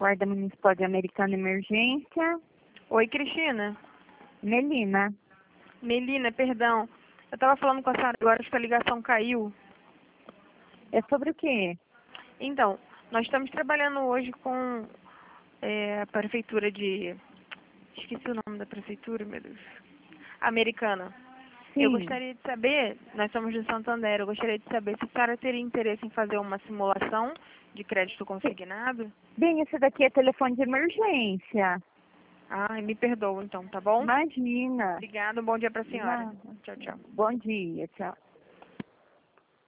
Guarda Municipal de Americana Emergência. Oi, Cristina. Melina. Melina, perdão. Eu estava falando com a senhora agora, acho que a ligação caiu. É sobre o quê? Então, nós estamos trabalhando hoje com a prefeitura de... Esqueci o nome da prefeitura, meu Deus. Americana. Sim. Eu gostaria de saber, nós somos de Santander, eu gostaria de saber se a senhora teria interesse em fazer uma simulação de crédito consignado. Bem, esse daqui é telefone de emergência. Ah, me perdoa então, tá bom? Imagina. Obrigada, um bom dia para a senhora. Nada. Tchau, tchau. Bom dia, tchau.